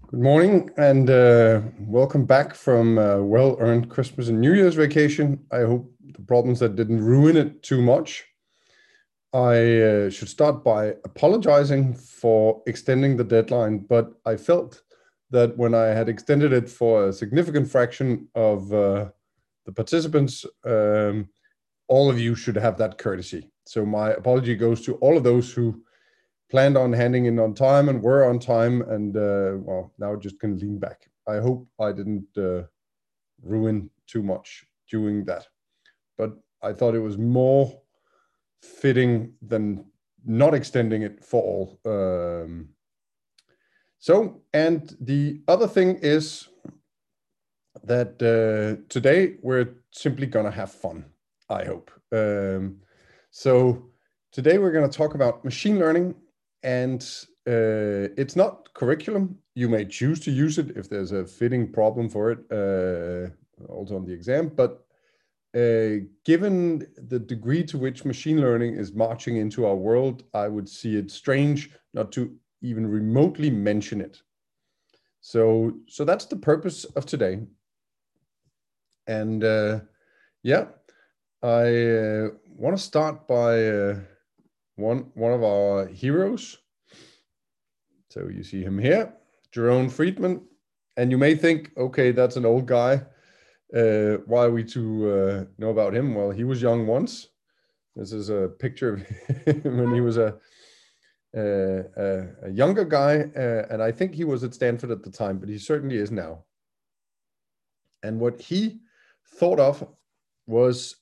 Good morning and welcome back from well-earned Christmas and New Year's vacation. I hope the problems that didn't ruin it too much. I should start by apologizing for extending the deadline, but I felt that when I had extended it for a significant fraction of the participants, all of you should have that courtesy. So my apology goes to all of those who planned on handing in on time and were on time, and well, now just can lean back. I hope I didn't ruin too much doing that, but I thought it was more fitting than not extending it for all. And the other thing is that today we're simply gonna have fun, I hope. So today we're gonna talk about machine learning, and it's not curriculum. You may choose to use it if there's a fitting problem for it, also on the exam, but given the degree to which machine learning is marching into our world, I would see it strange not to even remotely mention it. So that's the purpose of today. And yeah, I want to start by one of our heroes. So you see him here, Jerome Friedman, and you may think, okay, that's an old guy. Why are we to know about him? Well, he was young once. This is a picture of him when he was a younger guy, and I think he was at Stanford at the time, but he certainly is now. And what he thought of was,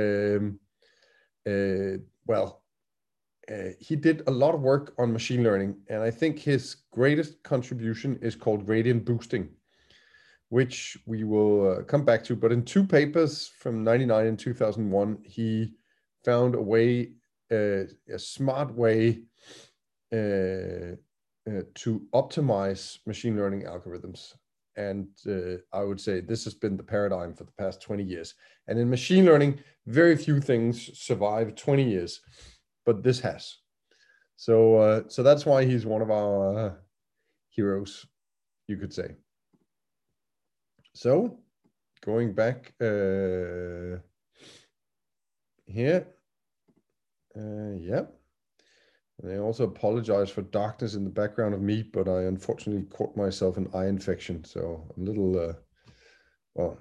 he did a lot of work on machine learning, and I think his greatest contribution is called gradient boosting, which we will come back to. But in two papers from 1999 and 2001, he found a way, a smart way to optimize machine learning algorithms. And I would say this has been the paradigm for the past 20 years. And in machine learning, very few things survive 20 years, but this has. So that's why he's one of our heroes, you could say. So going back here, yeah. And I also apologize for darkness in the background of me, but I unfortunately caught myself an eye infection. So I'm a little, well,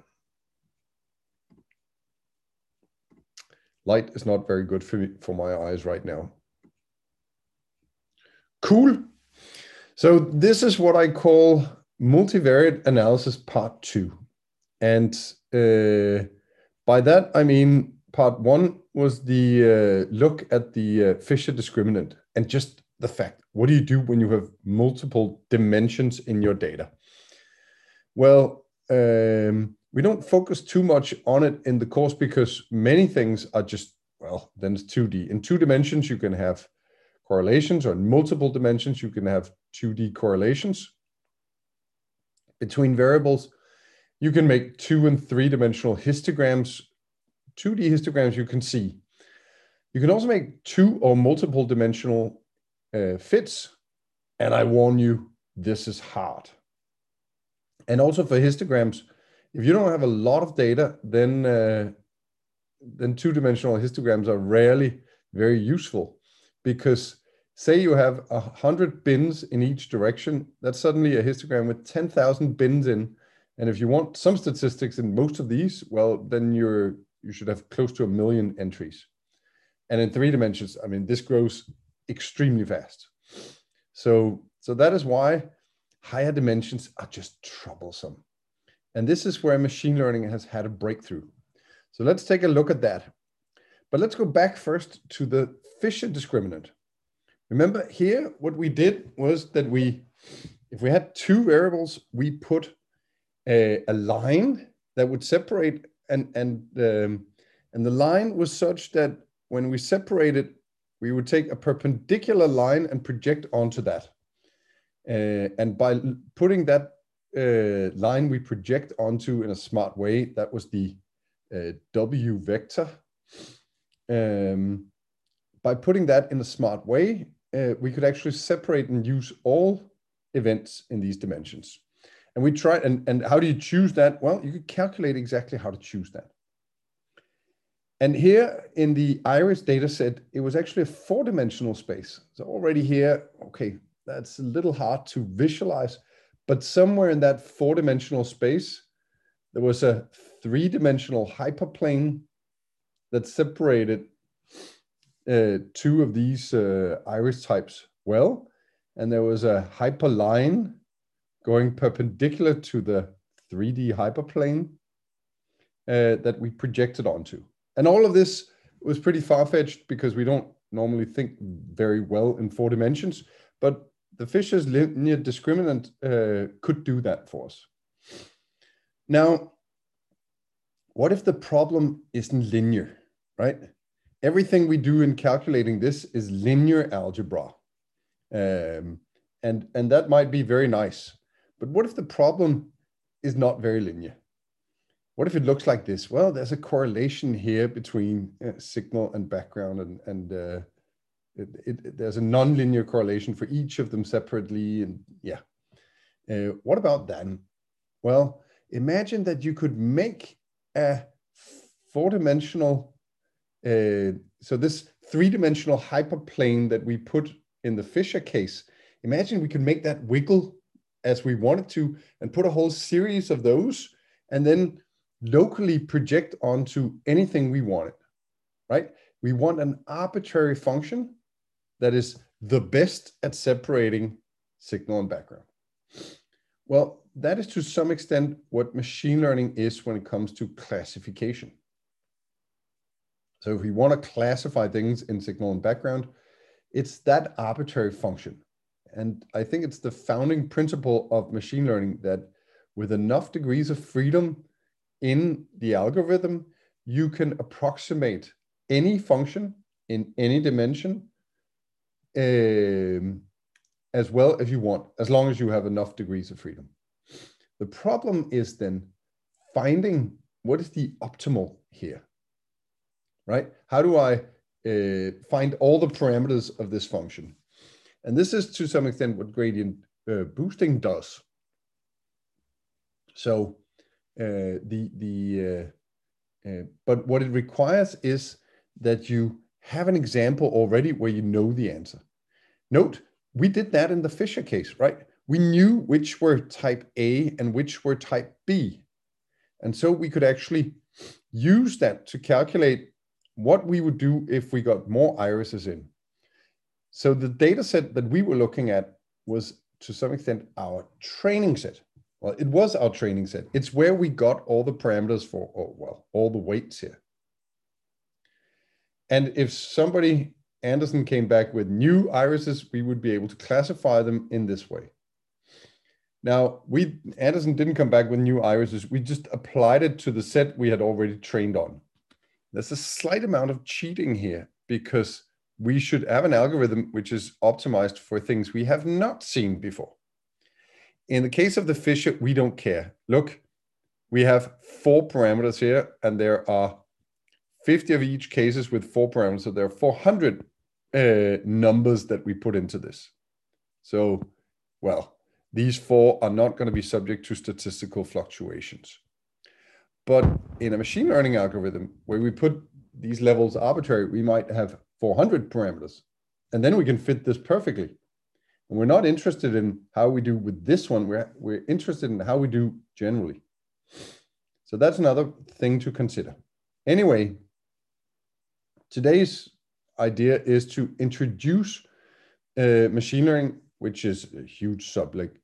light is not very good for my eyes right now. Cool. So this is what I call multivariate analysis part 2. And by that, I mean, part 1 was the look at the Fisher discriminant and just the fact, what do you do when you have multiple dimensions in your data? Well, we don't focus too much on it in the course because many things are just, well, then it's 2D. In 2 dimensions, you can have correlations, or in multiple dimensions, you can have 2D correlations. Between variables, you can make 2 and 3-dimensional histograms. 2D histograms you can see. You can also make 2 or multiple dimensional fits. And I warn you, this is hard. And also for histograms, if you don't have a lot of data, then 2-dimensional histograms are rarely very useful, because say you have 100 bins in each direction, that's suddenly a histogram with 10,000 bins in. And if you want some statistics in most of these, well, then you should have close to 1 million entries. And in 3 dimensions, I mean, this grows extremely fast. So that is why higher dimensions are just troublesome. And this is where machine learning has had a breakthrough. So let's take a look at that. But let's go back first to the Fisher discriminant. Remember here, what we did was that if we had 2 variables, we put a line that would separate, and the line was such that when we separate it, we would take a perpendicular line and project onto that. And by putting that line we project onto in a smart way, that was the W vector. By putting that in a smart way, we could actually separate and use all events in these dimensions. And we tried, and how do you choose that? Well, you could calculate exactly how to choose that. And here in the iris data set, it was actually a 4-dimensional space. So already here, okay, that's a little hard to visualize, but somewhere in that 4-dimensional space, there was a 3-dimensional hyperplane that separated two of these iris types well. And there was a hyperline going perpendicular to the 3D hyperplane that we projected onto. And all of this was pretty far-fetched because we don't normally think very well in 4 dimensions, but the Fisher's linear discriminant could do that for us. Now, what if the problem isn't linear, right? Everything we do in calculating this is linear algebra. And that might be very nice. But what if the problem is not very linear? What if it looks like this? Well, there's a correlation here between signal and background, and there's a nonlinear correlation for each of them separately. And yeah, what about then? Well, imagine that you could make a 4-dimensional, so this 3-dimensional hyperplane that we put in the Fisher case, imagine we could make that wiggle as we wanted to and put a whole series of those and then locally project onto anything we wanted, right? We want an arbitrary function that is the best at separating signal and background. Well, that is to some extent what machine learning is when it comes to classification. So if we want to classify things in signal and background, it's that arbitrary function. And I think it's the founding principle of machine learning that with enough degrees of freedom in the algorithm, you can approximate any function in any dimension as well as you want, as long as you have enough degrees of freedom. The problem is then finding what is the optimal here, right? How do I find all the parameters of this function? And this is to some extent what gradient boosting does. So but what it requires is that you have an example already where you know the answer. Note, we did that in the Fisher case, right? We knew which were type A and which were type B. And so we could actually use that to calculate what we would do if we got more irises in. So the data set that we were looking at was to some extent our training set. Well, it was our training set. It's where we got all the parameters for, all the weights here. And if somebody, Anderson, came back with new irises, we would be able to classify them in this way. Now, Anderson didn't come back with new irises. We just applied it to the set we had already trained on. There's a slight amount of cheating here because we should have an algorithm which is optimized for things we have not seen before. In the case of the Fisher, we don't care. Look, we have 4 parameters here, and there are 50 of each cases with 4 parameters. So there are 400 numbers that we put into this. So, well, these 4 are not going to be subject to statistical fluctuations. But in a machine learning algorithm, where we put these levels arbitrary, we might have 400 parameters, and then we can fit this perfectly. And we're not interested in how we do with this one. We're interested in how we do generally. So that's another thing to consider. Anyway, today's idea is to introduce machine learning, which is a huge subject,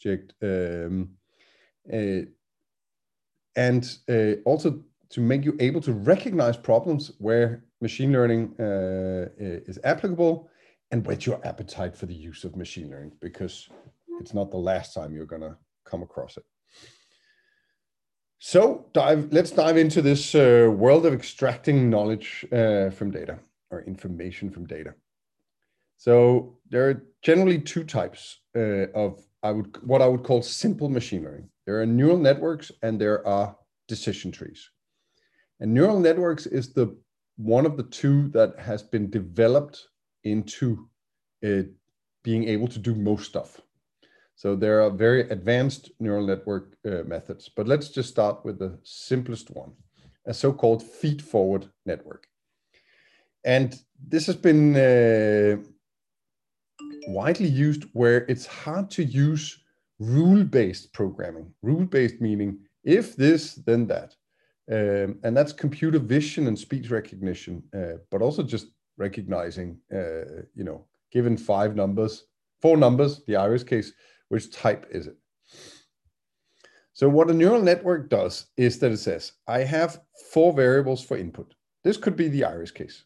and also to make you able to recognize problems where machine learning is applicable, and whet your appetite for the use of machine learning, because it's not the last time you're going to come across it. So let's dive into this world of extracting knowledge from data, or information from data. So there are generally 2 types of what I would call simple machine learning. There are neural networks and there are decision trees. And neural networks is one of the 2 that has been developed into being able to do most stuff. So there are very advanced neural network methods, but let's just start with the simplest one, a so-called feed-forward network. And this has been widely used where it's hard to use rule-based programming. Rule-based meaning if this, then that. And that's computer vision and speech recognition, but also just recognizing, given four numbers, the iris case, which type is it? So what a neural network does is that it says, I have 4 variables for input. This could be the iris case.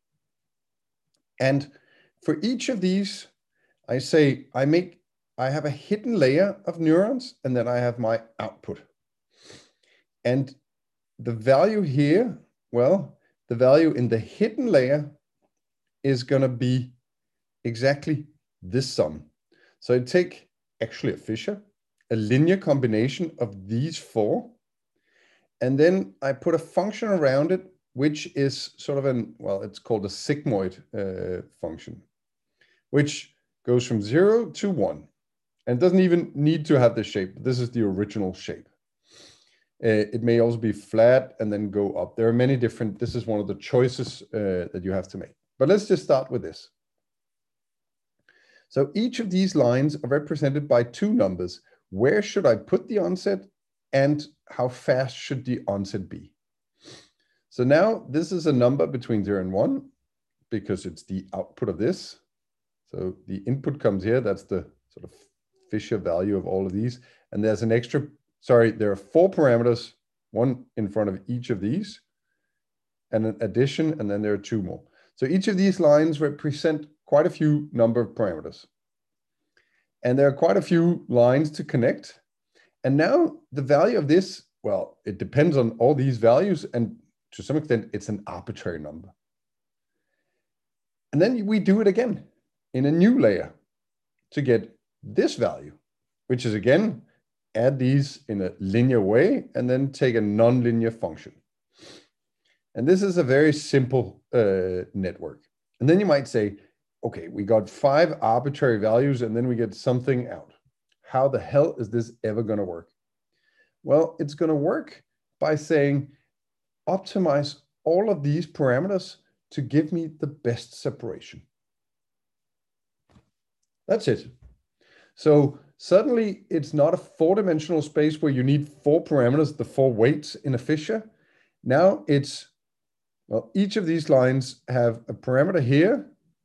And for each of these, I say, I have a hidden layer of neurons, and then I have my output. And the value here, well, the value in the hidden layer is going to be exactly this sum. So I take actually a Fisher, a linear combination of these 4, and then I put a function around it, which is sort of it's called a sigmoid function, which goes from 0 to 1. And it doesn't even need to have this shape. This is the original shape. It may also be flat and then go up. There are many different, this is one of the choices that you have to make. But let's just start with this. So each of these lines are represented by 2 numbers. Where should I put the onset and how fast should the onset be? So now this is a number between 0 and 1 because it's the output of this. So the input comes here. That's the sort of Fisher value of all of these. And there's an extra, there are 4 parameters, 1 in front of each of these, and an addition, and then there are 2 more. So each of these lines represent quite a few number of parameters. And there are quite a few lines to connect. And now the value of this, well, it depends on all these values, and to some extent, it's an arbitrary number. And then we do it again in a new layer to get this value, which is again, add these in a linear way, and then take a nonlinear function. And this is a very simple network. And then you might say, okay, we got 5 arbitrary values, and then we get something out. How the hell is this ever going to work? Well, it's going to work by saying, optimize all of these parameters to give me the best separation. That's it. So suddenly it's not a 4-dimensional space where you need 4 parameters, the 4 weights in a Fisher. Now it's, well, each of these lines have a parameter here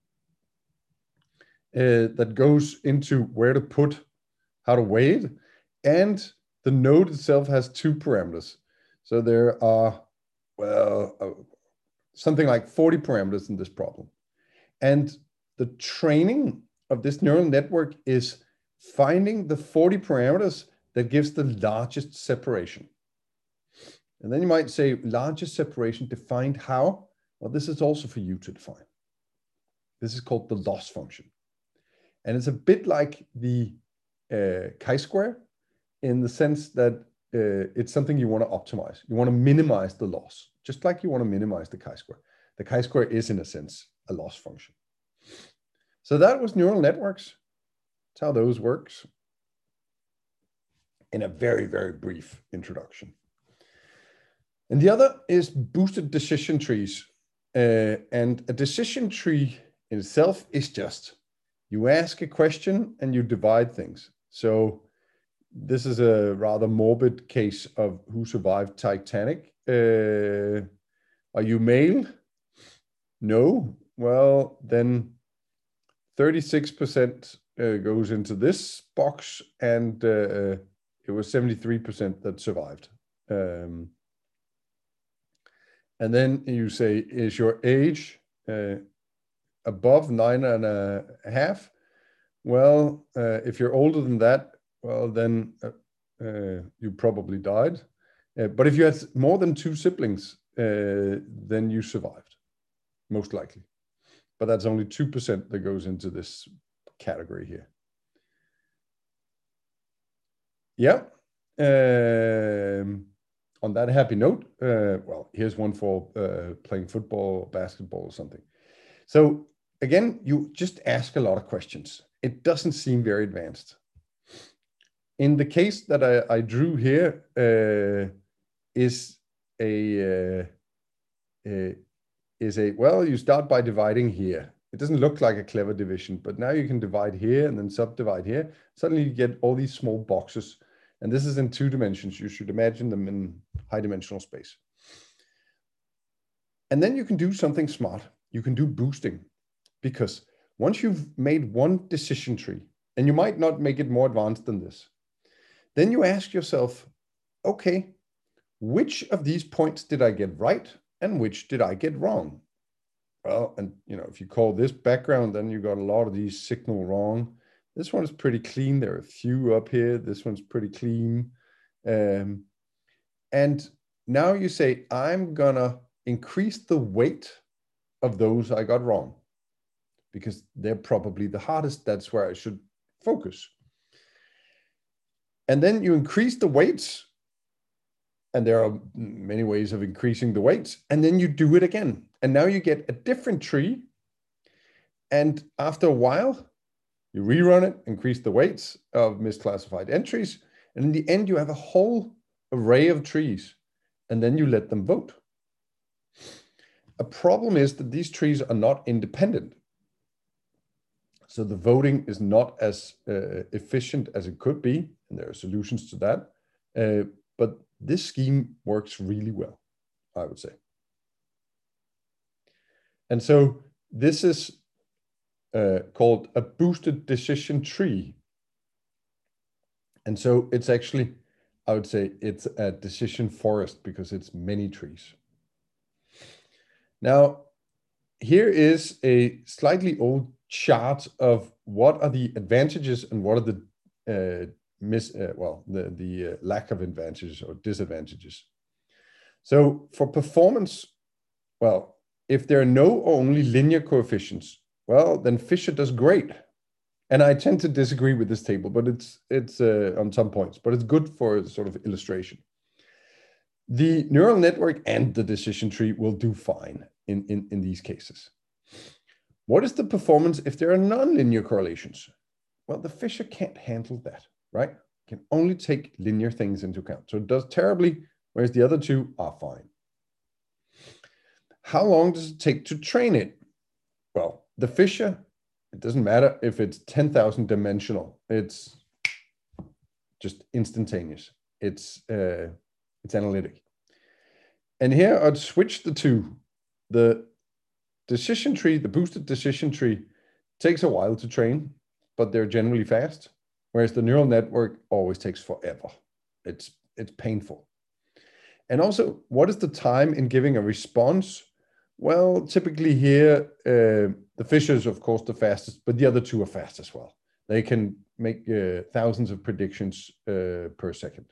that goes into where to put, how to weigh it, and the node itself has 2 parameters. So there are, something like 40 parameters in this problem. And the training of this neural network is finding the 40 parameters that gives the largest separation. And then you might say, largest separation defined how? Well, this is also for you to define. This is called the loss function. And it's a bit like the chi-square in the sense that it's something you want to optimize. You want to minimize the loss, just like you want to minimize the chi-square. The chi-square is, in a sense, a loss function. So that was neural networks. That's how those works in a very, very brief introduction. And the other is boosted decision trees. And a decision tree in itself is just, you ask a question and you divide things. So this is a rather morbid case of who survived Titanic. Are you male? No. Well, then 36% goes into this box, and it was 73% that survived. And then you say, is your age above 9.5? Well, if you're older than that, well, then you probably died. But if you had more than 2 siblings, then you survived, most likely. But that's only 2% that goes into this category here. Yeah. On that happy note, well, here's one for playing football, basketball, or something. So again, you just ask a lot of questions. It doesn't seem very advanced. in the case that I drew here, is a well, you start by dividing here. It doesn't look like a clever division, but now you can divide here and then subdivide here. Suddenly you get all these small boxes. And this is in 2 dimensions. You should imagine them in high dimensional space. And then you can do something smart. You can do boosting, because once you've made one decision tree, and you might not make it more advanced than this, then you ask yourself, okay, which of these points did I get right and which did I get wrong? Well, and if you call this background, then you got a lot of these signal wrong. This one is pretty clean. There are a few up here. This one's pretty clean. And now you say, I'm gonna increase the weight of those I got wrong, because they're probably the hardest. That's where I should focus. And then you increase the weights, and there are many ways of increasing the weights, and then you do it again. And now you get a different tree. And after a while, you rerun it, increase the weights of misclassified entries. And in the end, you have a whole array of trees, and then you let them vote. A problem is that these trees are not independent. So the voting is not as efficient as it could be, and there are solutions to that. But this scheme works really well, I would say. And so this is called a boosted decision tree. And so it's actually, I would say, it's a decision forest, because it's many trees. Now, here is a slightly old chart of what are the advantages and what are the lack of advantages or disadvantages. So for performance, well, if there are no or only linear coefficients, well, then Fisher does great. And I tend to disagree with this table, but it's on some points, but it's good for sort of illustration. The neural network and the decision tree will do fine in these cases. What is the performance if there are nonlinear correlations? Well, the Fisher can't handle that, right? It can only take linear things into account. So it does terribly, whereas the other two are fine. How long does it take to train it? Well, the Fisher, it doesn't matter if it's 10,000 dimensional. It's just instantaneous. It's analytic. And here I'd switch the two. The decision tree, the boosted decision tree, takes a while to train, but they're generally fast, whereas the neural network always takes forever. It's painful. And also, what is the time in giving a response? Well, typically here, the Fisher is, of course, the fastest, but the other two are fast as well. They can make thousands of predictions per second.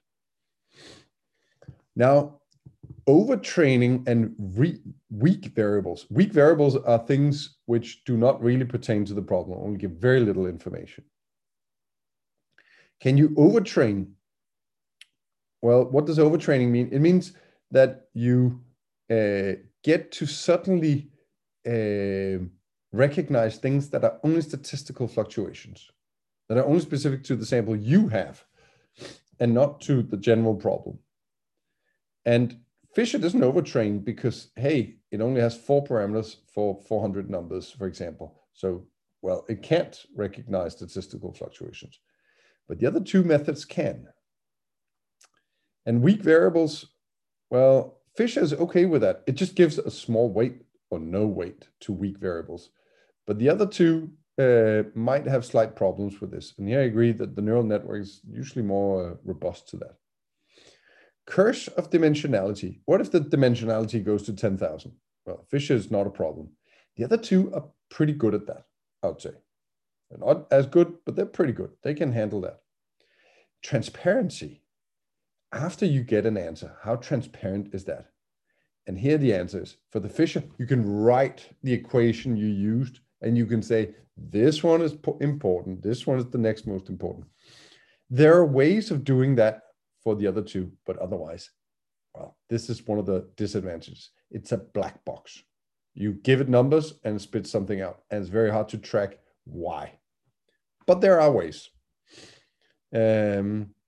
Now, overtraining and weak variables. Weak variables are things which do not really pertain to the problem, only give very little information. Can you overtrain? Well, what does overtraining mean? It means that you get to suddenly recognize things that are only statistical fluctuations, that are only specific to the sample you have, and not to the general problem. And Fisher doesn't overtrain because, hey, it only has 4 parameters for 400 numbers, for example. So, well, it can't recognize statistical fluctuations. But the other two methods can. And weak variables, well, Fisher is okay with that. It just gives a small weight or no weight to weak variables. But the other two might have slight problems with this. And here I agree that the neural network is usually more robust to that. Curse of dimensionality. What if the dimensionality goes to 10,000? Well, Fisher is not a problem. The other two are pretty good at that, I would say. They're not as good, but they're pretty good. They can handle that. Transparency. After you get an answer, how transparent is that? And here the answer is, for the Fisher, you can write the equation you used, and you can say, this one is important, this one is the next most important. There are ways of doing that for the other two, but otherwise, well, this is one of the disadvantages. It's a black box. You give it numbers and it spits something out, and it's very hard to track why. But there are ways. And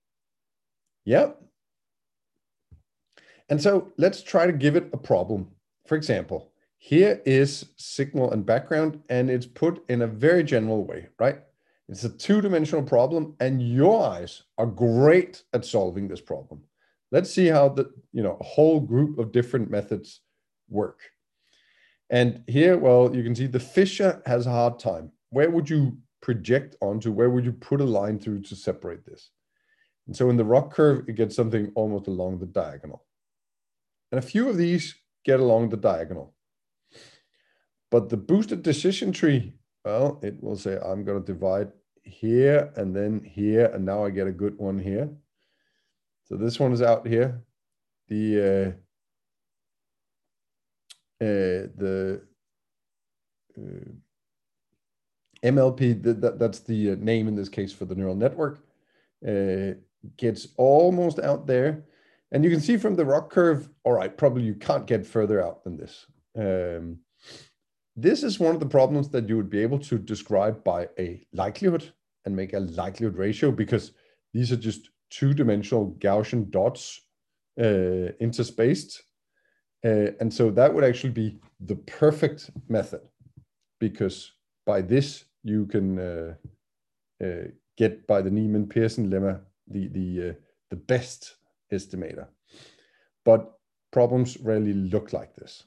Yeah. And so let's try to give it a problem. For example, here is signal and background, and it's put in a very general way, right? It's a two-dimensional problem, and your eyes are great at solving this problem. Let's see how the a whole group of different methods work. And here, well, you can see the fissure has a hard time. Where would you project onto? Where would you put a line through to separate this? And so in the ROC curve, it gets something almost along the diagonal. And a few of these get along the diagonal. But the boosted decision tree, well, it will say, I'm going to divide here and then here, and now I get a good one here. So this one is out here. The MLP, that's the name in this case for the neural network, gets almost out there. And you can see from the ROC curve, all right, probably you can't get further out than this. This is one of the problems that you would be able to describe by a likelihood and make a likelihood ratio, because these are just two-dimensional Gaussian dots interspaced. And so that would actually be the perfect method, because by this you can get, by the Neyman-Pearson lemma, the best estimator. But problems rarely look like this.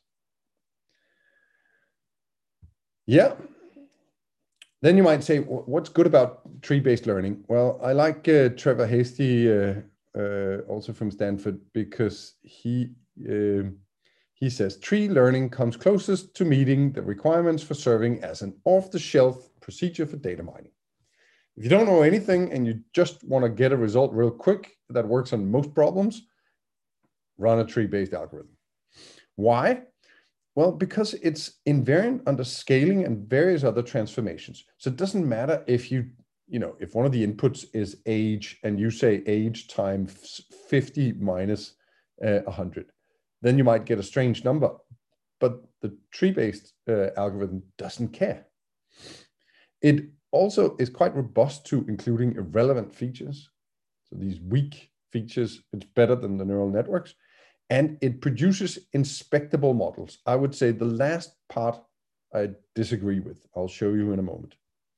Yeah. Then you might say, what's good about tree-based learning? Well, I like Trevor Hasty, also from Stanford, because he says tree learning comes closest to meeting the requirements for serving as an off-the-shelf procedure for data mining. If you don't know anything and you just want to get a result real quick that works on most problems, run a tree-based algorithm. Why? Well, because it's invariant under scaling and various other transformations. So it doesn't matter if if one of the inputs is age and you say age times 50 minus 100, then you might get a strange number. But the tree-based algorithm doesn't care. It also is quite robust to including irrelevant features. So these weak features, it's better than the neural networks. And it produces inspectable models. I would say the last part I disagree with. I'll show you in a moment.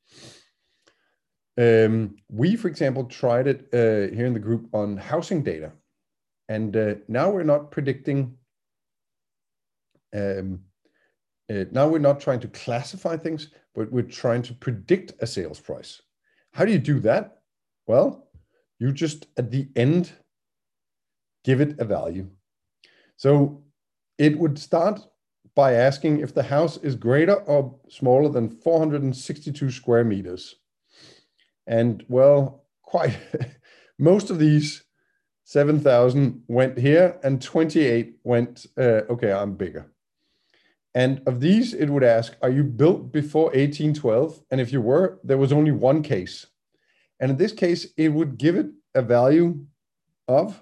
We, for example, tried it here in the group on housing data. And now we're not predicting, now we're not trying to classify things, but we're trying to predict a sales price. How do you do that? Well, you just at the end give it a value. So it would start by asking if the house is greater or smaller than 462 square meters. And well, quite most of these 7,000 went here and 28 went, okay, I'm bigger. And of these, it would ask, are you built before 1812? And if you were, there was only one case. And in this case, it would give it a value of,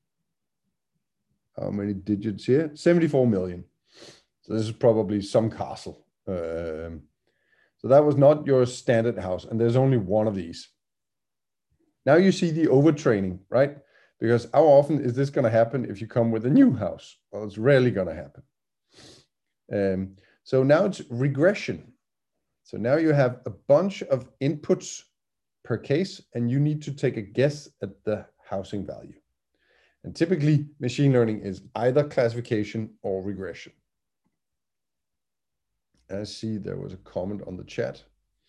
how many digits here? 74 million. So this is probably some castle. So that was not your standard house. And there's only one of these. Now you see the overtraining, right? Because how often is this going to happen if you come with a new house? Well, it's rarely going to happen. So now it's regression. So now you have a bunch of inputs per case, and you need to take a guess at the housing value. And typically, machine learning is either classification or regression. I see there was a comment on the chat.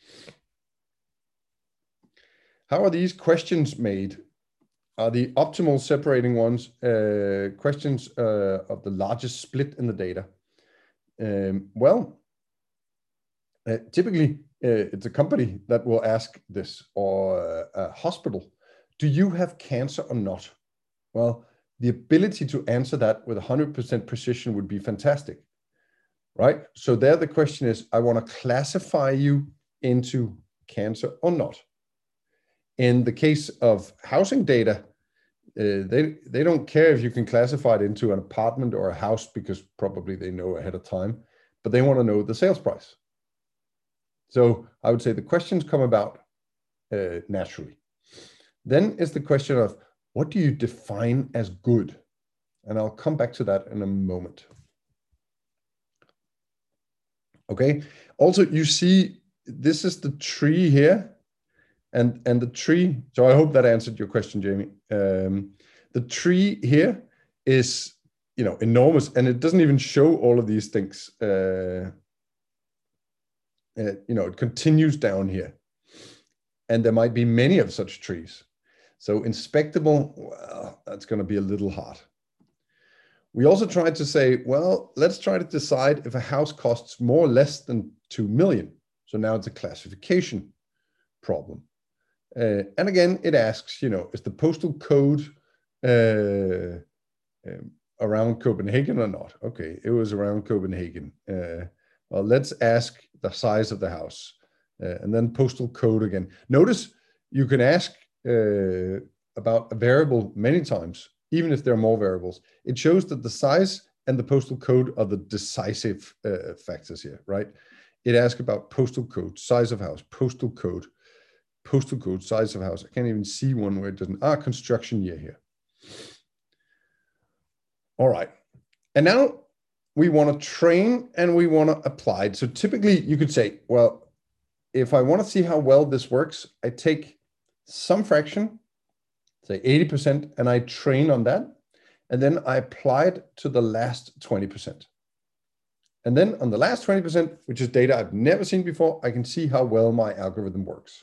How are these questions made? Are the optimal separating ones questions of the largest split in the data? Typically, it's a company that will ask this, or a hospital. Do you have cancer or not? Well, the ability to answer that with 100% precision would be fantastic, right? So there the question is, I want to classify you into cancer or not. In the case of housing data, they don't care if you can classify it into an apartment or a house, because probably they know ahead of time, but they want to know the sales price. So I would say the questions come about naturally. Then is the question of, what do you define as good? And I'll come back to that in a moment. Okay. Also, you see, this is the tree here, and the tree. So I hope that answered your question, Jamie. The tree here is, enormous, and it doesn't even show all of these things. It continues down here, and there might be many of such trees. So inspectable, well, that's going to be a little hard. We also tried to say, well, let's try to decide if a house costs more or less than 2 million. So now it's a classification problem. And again, it asks, is the postal code around Copenhagen or not? Okay, it was around Copenhagen. Well, let's ask the size of the house, and then postal code again. Notice you can ask about a variable many times, even if there are more variables. It shows that the size and the postal code are the decisive factors here, right? It asks about postal code, size of house, postal code, size of house. I can't even see one where it doesn't. Construction year here. All right. And now we want to train and we want to apply. So typically you could say, well, if I want to see how well this works, I take some fraction, say 80%, and I train on that. And then I apply it to the last 20%. And then on the last 20%, which is data I've never seen before, I can see how well my algorithm works.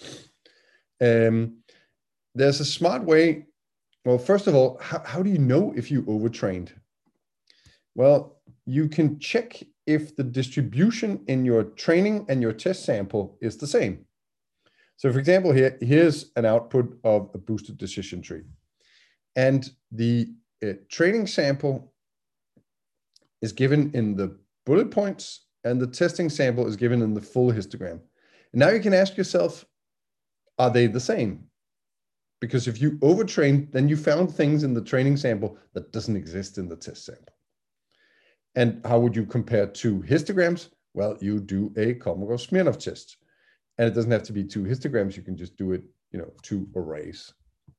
There's a smart way. Well, first of all, how do you know if you overtrained? Well, you can check if the distribution in your training and your test sample is the same. So for example, here's an output of a boosted decision tree. And the training sample is given in the bullet points, and the testing sample is given in the full histogram. And now you can ask yourself, are they the same? Because if you overtrained, then you found things in the training sample that doesn't exist in the test sample. And how would you compare two histograms? Well, you do a Kolmogorov-Smirnov test. And it doesn't have to be two histograms. You can just do it, two arrays.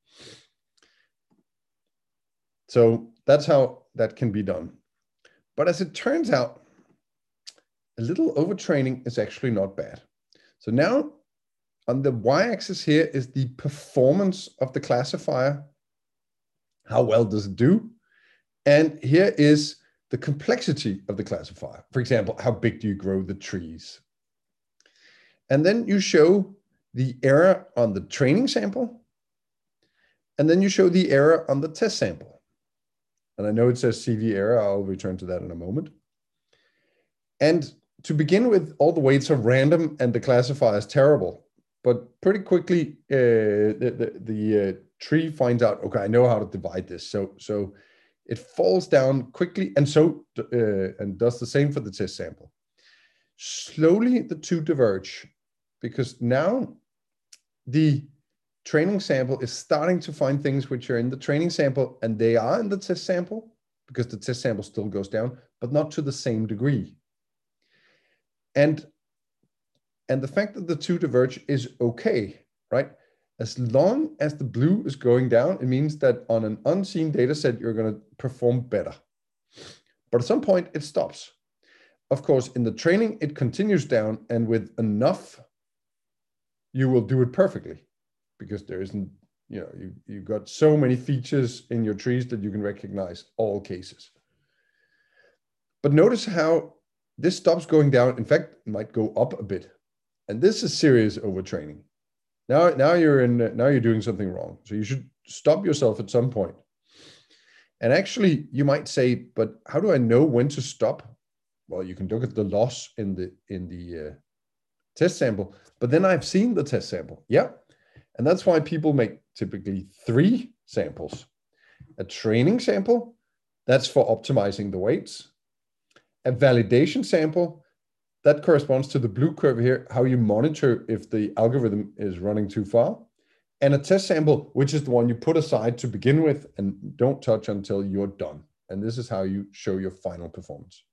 So that's how that can be done. But as it turns out, a little overtraining is actually not bad. So now on the y-axis here is the performance of the classifier. How well does it do? And here is the complexity of the classifier. For example, how big do you grow the trees? And then you show the error on the training sample. And then you show the error on the test sample. And I know it says CV error. I'll return to that in a moment. And to begin with, all the weights are random and the classifier is terrible. But pretty quickly, the tree finds out, okay, I know how to divide this. So it falls down quickly, and and does the same for the test sample. Slowly, the two diverge, because now the training sample is starting to find things which are in the training sample, and they are in the test sample, because the test sample still goes down, but not to the same degree. And the fact that the two diverge is okay, right? As long as the blue is going down, it means that on an unseen data set, you're going to perform better. But at some point, it stops. Of course, in the training, it continues down, and with enough, you will do it perfectly, because there isn't, you've got so many features in your trees that you can recognize all cases. But notice how this stops going down. In fact, it might go up a bit. And this is serious overtraining. Now you're doing something wrong. So you should stop yourself at some point. And actually, you might say, but how do I know when to stop? Well, you can look at the loss in the test sample, but then I've seen the test sample. Yeah. And that's why people make typically 3 samples. A training sample, that's for optimizing the weights. A validation sample, that corresponds to the blue curve here, how you monitor if the algorithm is running too far. And a test sample, which is the one you put aside to begin with and don't touch until you're done. And this is how you show your final performance.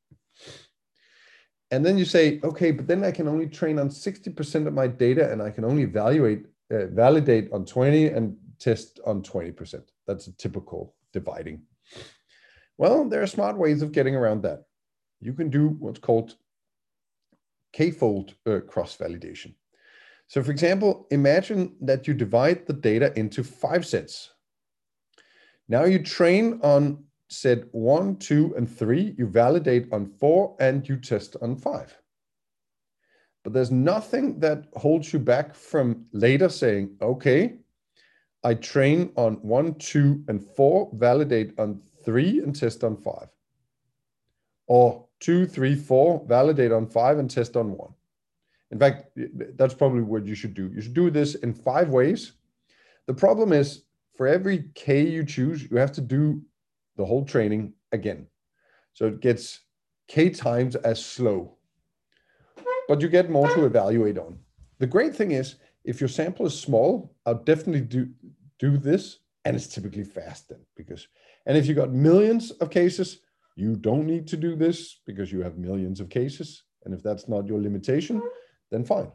And then you say, okay, but then I can only train on 60% of my data, and I can only validate on 20, and test on 20%. That's a typical dividing. Well, there are smart ways of getting around that. You can do what's called k-fold cross-validation. So for example, imagine that you divide the data into 5 sets. Now you train on set 1, 2, and 3, you validate on 4, and you test on 5. But there's nothing that holds you back from later saying, okay, I train on 1, 2, and 4, validate on 3, and test on 5. Or 2, 3, 4, validate on 5, and test on 1. In fact, that's probably what you should do. You should do this in 5 ways. The problem is, for every K you choose, you have to do the whole training again. So it gets K times as slow, but you get more to evaluate on. The great thing is, if your sample is small, I'll definitely do this, and it's typically fast then. And if you got millions of cases, you don't need to do this because you have millions of cases. And if that's not your limitation, then fine.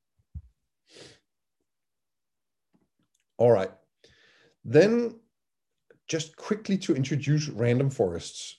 All right. Then just quickly to introduce random forests.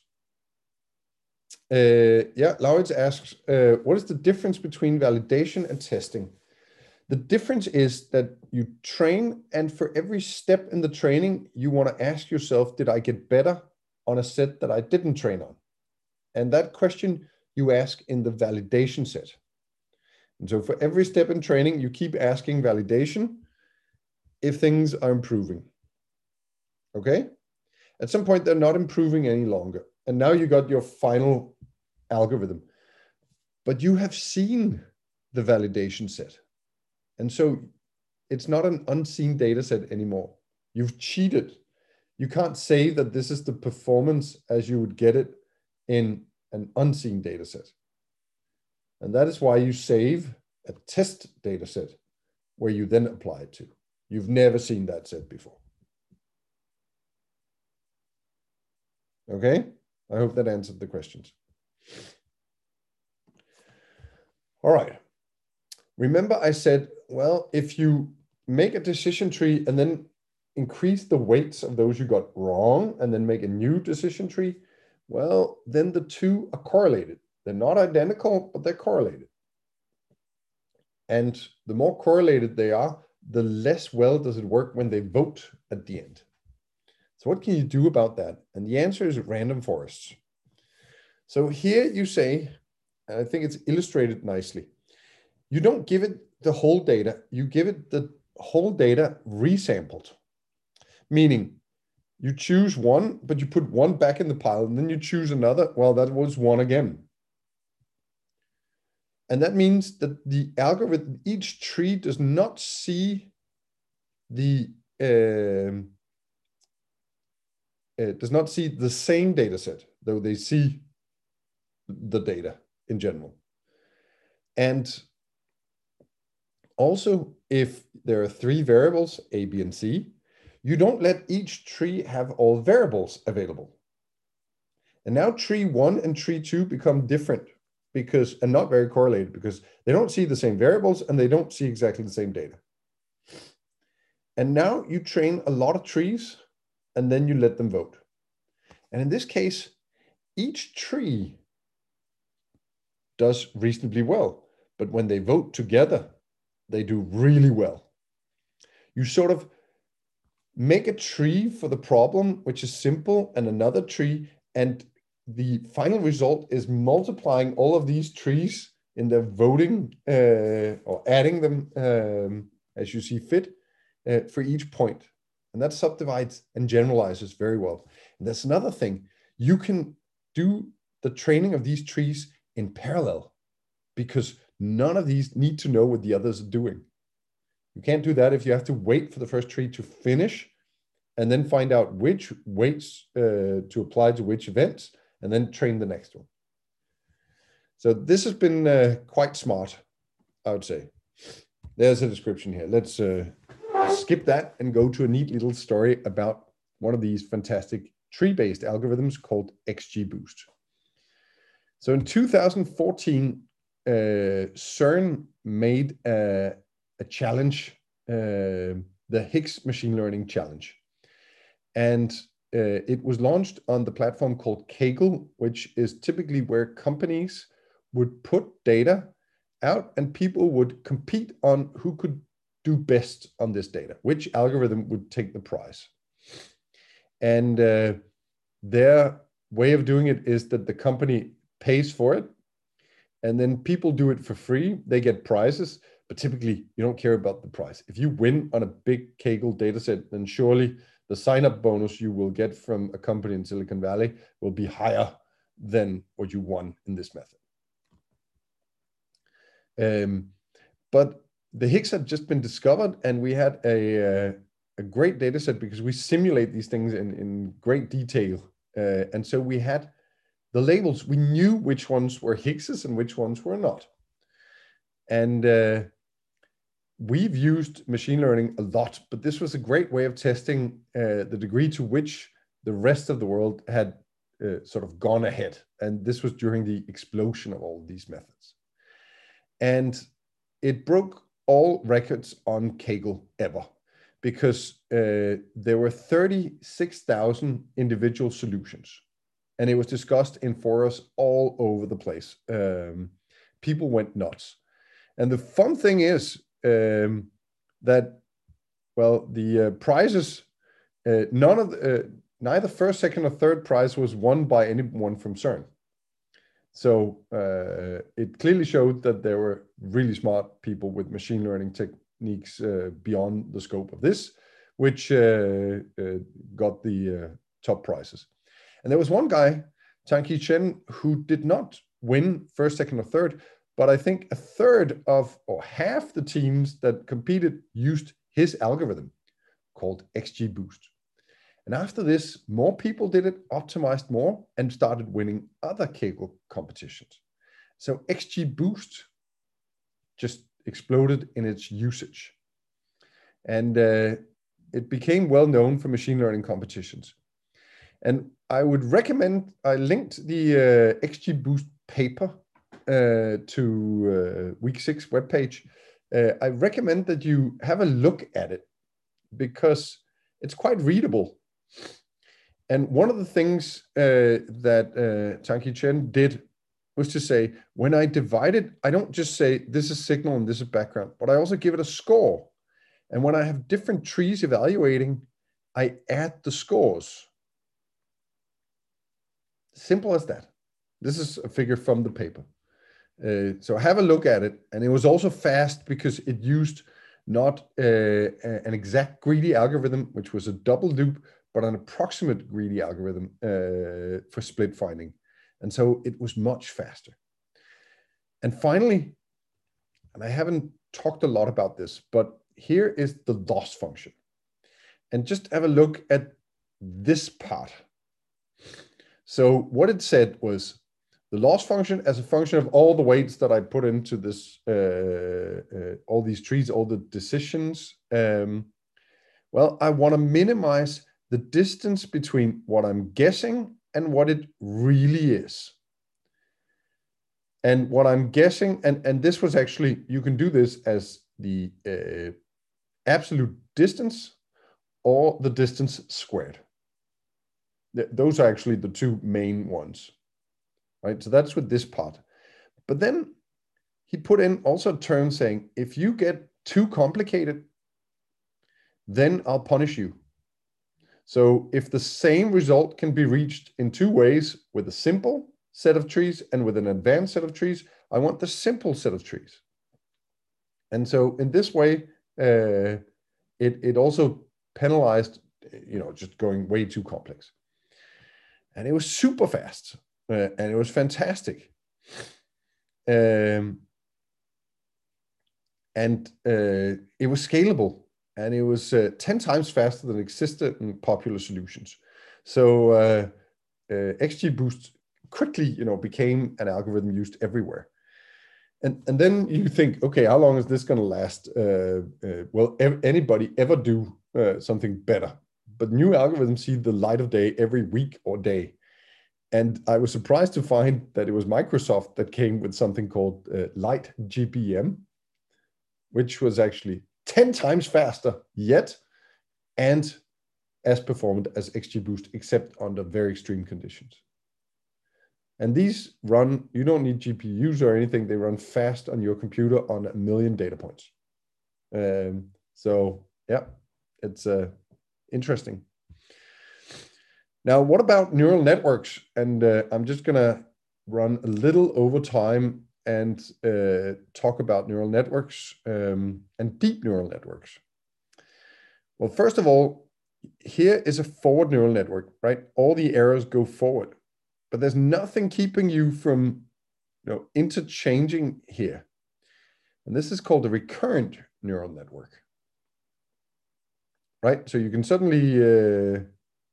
Laurits asks, what is the difference between validation and testing? The difference is that you train, and for every step in the training, you want to ask yourself, did I get better on a set that I didn't train on? And that question you ask in the validation set. And so for every step in training, you keep asking validation if things are improving. Okay? At some point, they're not improving any longer. And now you got your final algorithm. But you have seen the validation set. And so it's not an unseen data set anymore. You've cheated. You can't say that this is the performance as you would get it in an unseen data set. And that is why you save a test data set where you then apply it to. You've never seen that set before. Okay, I hope that answered the questions. All right. Remember I said, well, if you make a decision tree and then increase the weights of those you got wrong and then make a new decision tree, well, then the two are correlated. They're not identical, but they're correlated. And the more correlated they are, the less well does it work when they vote at the end. So what can you do about that? And the answer is random forests. So here you say, and I think it's illustrated nicely, you don't give it the whole data, you give it the whole data resampled. Meaning you choose one, but you put one back in the pile, and then you choose another. Well, that was one again. And that means that the algorithm, each tree does not see the same data set, though they see the data in general. And also, if there are 3 variables, A, B, and C, you don't let each tree have all variables available. And now tree 1 and tree 2 become different and not very correlated, because they don't see the same variables and they don't see exactly the same data. And now you train a lot of trees and then you let them vote. And in this case, each tree does reasonably well, but when they vote together, they do really well. You sort of make a tree for the problem, which is simple, and another tree, and the final result is multiplying all of these trees in their voting or adding them as you see fit for each point. And that subdivides and generalizes very well. And that's another thing. You can do the training of these trees in parallel because none of these need to know what the others are doing. You can't do that if you have to wait for the first tree to finish and then find out which weights to apply to which events, and then train the next one. So this has been quite smart, I would say. There's a description here. Let's skip that and go to a neat little story about one of these fantastic tree-based algorithms called XGBoost. So in 2014, CERN made a challenge the Higgs Machine Learning Challenge. And it was launched on the platform called Kaggle, which is typically where companies would put data out and people would compete on who could do best on this data, which algorithm would take the prize. And their way of doing it is that the company pays for it, and then people do it for free. They get prizes, but typically you don't care about the prize. If you win on a big Kaggle dataset, then surely the sign-up bonus you will get from a company in Silicon Valley will be higher than what you won in this method. But the Higgs had just been discovered, and we had a great data set because we simulate these things in great detail. And so we had the labels. We knew which ones were Higgses and which ones were not. And we've used machine learning a lot, but this was a great way of testing the degree to which the rest of the world had sort of gone ahead. And this was during the explosion of all these methods. And it broke all records on Kaggle ever, because there were 36,000 individual solutions. And it was discussed in forums all over the place. People went nuts. And the fun thing is that, well, the prizes, neither first, second, or third prize was won by anyone from CERN. So it clearly showed that there were really smart people with machine learning techniques beyond the scope of this, which got the top prizes. And there was one guy, Tang-Ki Chen, who did not win first, second, or third, but I think a third of, or half the teams that competed used his algorithm called XGBoost. And after this, more people did it, optimized more, and started winning other Kaggle competitions. So XGBoost just exploded in its usage. And it became well known for machine learning competitions. And I would recommend, I linked the XGBoost paper to Week 6 webpage. I recommend that you have a look at it because it's quite readable. And one of the things that Tang-Ki Chen did was to say, when I divide it, I don't just say this is signal and this is background, but I also give it a score. And when I have different trees evaluating, I add the scores. Simple as that. This is a figure from the paper. So have a look at it. And it was also fast because it used not an exact greedy algorithm, which was a double loop, but an approximate greedy algorithm for split finding. And so it was much faster. And finally, and I haven't talked a lot about this, but here is the loss function. And just have a look at this part. So what it said was the loss function as a function of all the weights that I put into this, all these trees, all the decisions. Well, I want to minimize the distance between what I'm guessing and what it really is. And what I'm guessing, and this was actually, you can do this as the absolute distance or the distance squared. Those are actually the two main ones, right? So that's with this part. But then he put in also a term saying, if you get too complicated, then I'll punish you. So if the same result can be reached in two ways, with a simple set of trees and with an advanced set of trees, I want the simple set of trees. And so in this way, it also penalized, just going way too complex. And it was super fast, and it was fantastic. And it was scalable. And it was 10 times faster than existing popular solutions. So XGBoost quickly, became an algorithm used everywhere. And then you think, okay, how long is this going to last? Will anybody ever do something better? But new algorithms see the light of day every week or day. And I was surprised to find that it was Microsoft that came with something called Light GBM, which was actually 10 times faster yet, and as performant as XGBoost, except under very extreme conditions. And these run, you don't need GPUs or anything. They run fast on your computer on 1 million data points. So yeah, it's interesting. Now, what about neural networks? And I'm just gonna run a little over time and talk about neural networks and deep neural networks. Well, first of all, here is a forward neural network, right? All the arrows go forward, but there's nothing keeping you from, interchanging here. And this is called a recurrent neural network, right? So you can suddenly,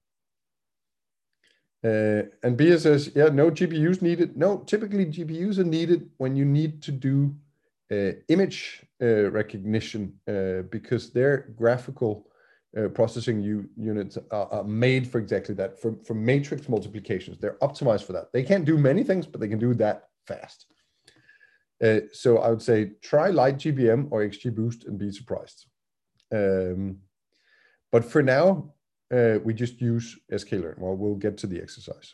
and Bia says, yeah, no GPUs needed. No, typically GPUs are needed when you need to do image recognition because their graphical processing units are made for exactly that, for matrix multiplications. They're optimized for that. They can't do many things, but they can do that fast. So I would say try LightGBM or XGBoost and be surprised. But for now, we just use sklearn. Well, we'll get to the exercise.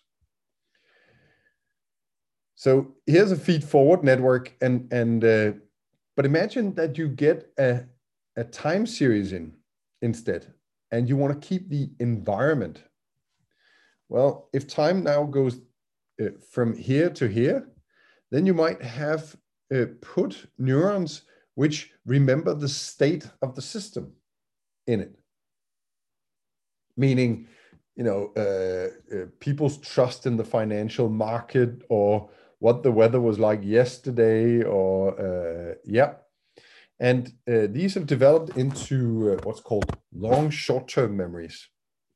So here's a feed-forward network, but imagine that you get a time series in instead, and you want to keep the environment. Well, if time now goes from here to here, then you might have put neurons which remember the state of the system in it. Meaning, people's trust in the financial market, or what the weather was like yesterday, or And these have developed into what's called long short-term memories.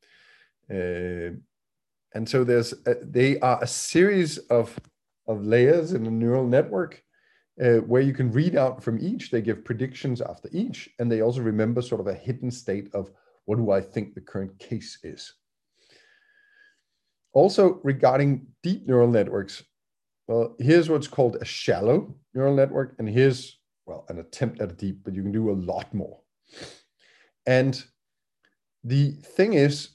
And so they are a series of layers in a neural network where you can read out from each. They give predictions after each, and they also remember sort of a hidden state of what do I think the current case is. Also, regarding deep neural networks, well, here's what's called a shallow neural network, and here's, well, an attempt at a deep, but you can do a lot more. And the thing is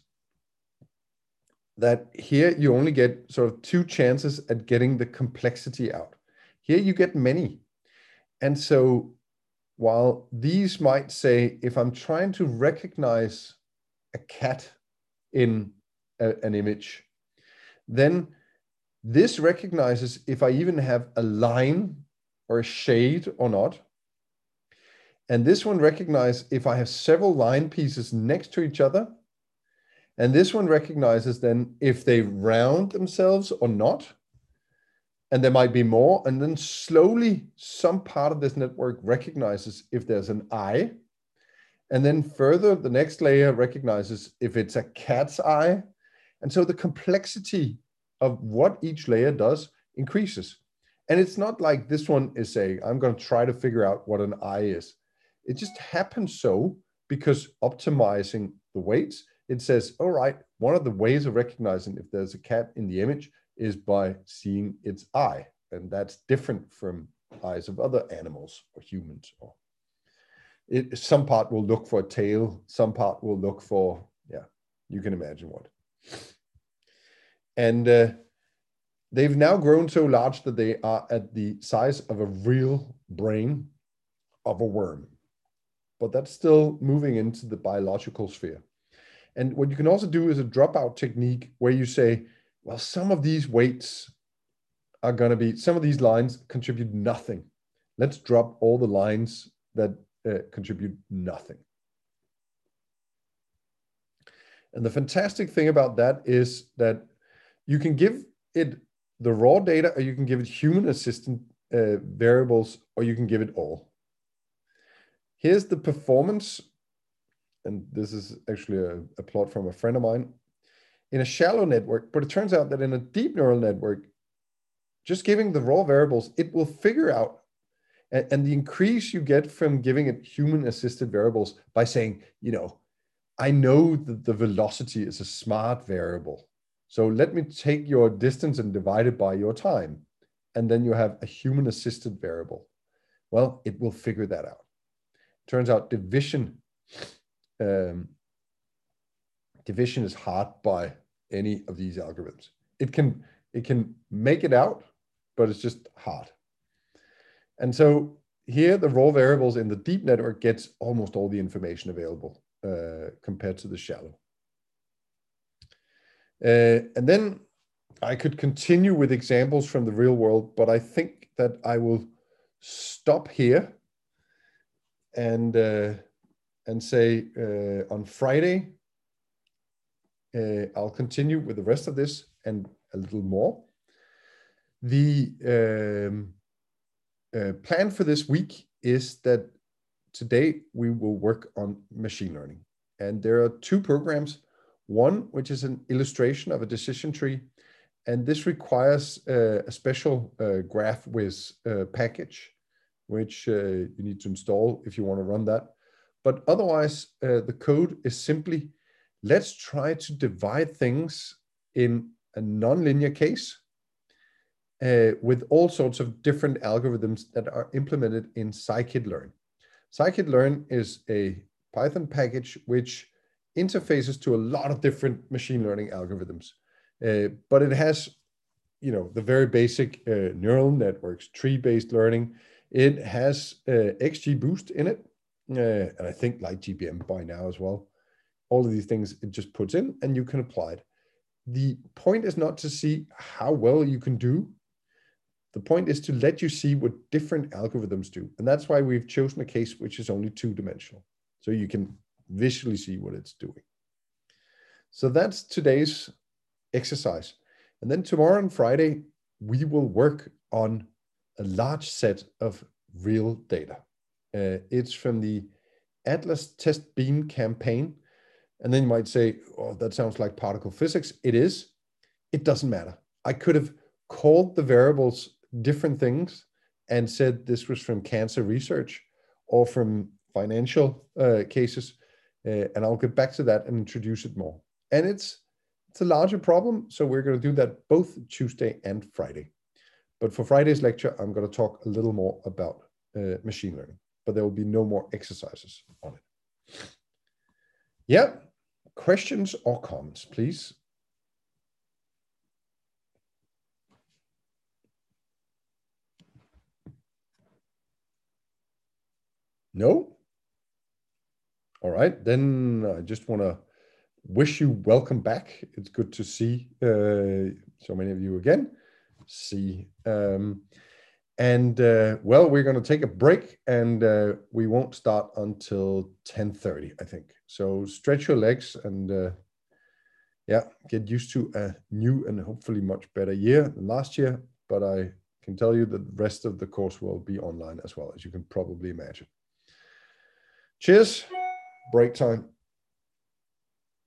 that here you only get sort of 2 chances at getting the complexity out. Here you get many. And so while these might say, if I'm trying to recognize a cat in an image, then this recognizes if I even have a line or a shade or not. And this one recognizes if I have several line pieces next to each other. And this one recognizes then if they round themselves or not. And there might be more. And then slowly some part of this network recognizes if there's an eye. And then further, the next layer recognizes if it's a cat's eye. And so the complexity of what each layer does increases. And it's not like this one is saying, I'm going to try to figure out what an eye is. It just happens so because optimizing the weights, it says, all right, one of the ways of recognizing if there's a cat in the image is by seeing its eye. And that's different from eyes of other animals or humans. Or some part will look for a tail, some part will look for, you can imagine what. And they've now grown so large that they are at the size of a real brain of a worm. But that's still moving into the biological sphere. And what you can also do is a dropout technique where you say, well, some of these weights are going to be, some of these lines contribute nothing. Let's drop all the lines that contribute nothing. And the fantastic thing about that is that you can give it the raw data, or you can give it human assistant variables, or you can give it all. Here's the performance. And this is actually a plot from a friend of mine in a shallow network. But it turns out that in a deep neural network, just giving the raw variables, it will figure out. And the increase you get from giving it human assisted variables by saying, I know that the velocity is a smart variable. So let me take your distance and divide it by your time. And then you have a human assisted variable. Well, it will figure that out. Turns out division is hard by any of these algorithms. It can make it out, but it's just hard. And so here the raw variables in the deep network gets almost all the information available compared to the shallow. And then I could continue with examples from the real world, but I think that I will stop here and say on Friday, I'll continue with the rest of this and a little more. The plan for this week is that today we will work on machine learning. And there are two programs, one which is an illustration of a decision tree, and this requires a special GraphWiz package, which you need to install if you want to run that. But otherwise, the code is simply, let's try to divide things in a nonlinear case with all sorts of different algorithms that are implemented in scikit-learn. Scikit-learn is a Python package which interfaces to a lot of different machine learning algorithms. But it has, the very basic neural networks, tree-based learning. It has XGBoost in it, and I think LightGBM by now as well. All of these things it just puts in, and you can apply it. The point is not to see how well you can do. The point is to let you see what different algorithms do. And that's why we've chosen a case which is only two-dimensional, so you can visually see what it's doing. So that's today's exercise. And then tomorrow and Friday, we will work on a large set of real data. It's from the Atlas Test Beam campaign. And then you might say, oh, that sounds like particle physics. It is. It doesn't matter. I could have called the variables different things and said this was from cancer research or from financial cases. And I'll get back to that and introduce it more. And it's a larger problem, so we're going to do that both Tuesday and Friday. But for Friday's lecture, I'm going to talk a little more about machine learning, but there will be no more exercises on it. Yeah, questions or comments, please? No? All right, then I just want to wish you welcome back. It's good to see so many of you again. Well, we're going to take a break, and we won't start until 10:30, I think. So stretch your legs and get used to a new and hopefully much better year than last year. But I can tell you that the rest of the course will be online as well, as you can probably imagine. Cheers, break time.